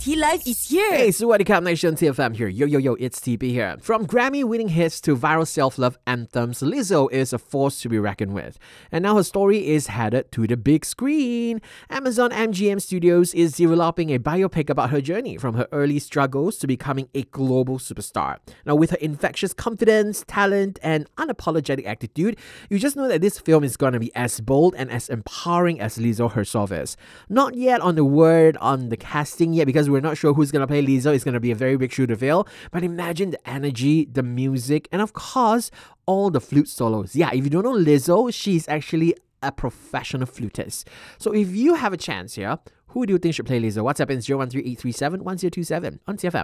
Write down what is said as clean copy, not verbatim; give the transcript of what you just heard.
T Life is here. Hey, Sawadee Khap Nation, TFM here. Yo, it's TB here. From Grammy-winning hits to viral self-love anthems, Lizzo is a force to be reckoned with. And now her story is headed to the big screen. Amazon MGM Studios is developing a biopic about her journey from her early struggles to becoming a global superstar. Now, with her infectious confidence, talent, and unapologetic attitude, you just know that this film is going to be as bold and as empowering as Lizzo herself is. Not yet on the word on the casting yet because we're not sure who's going to play Lizzo. It's going to be a very big shoe to fill. But imagine the energy, the music, and of course, all the flute solos. Yeah, if you don't know Lizzo, she's actually a professional flutist. So if you have a chance here, who do you think should play Lizzo? WhatsApp in 013-837-1027 on TFM.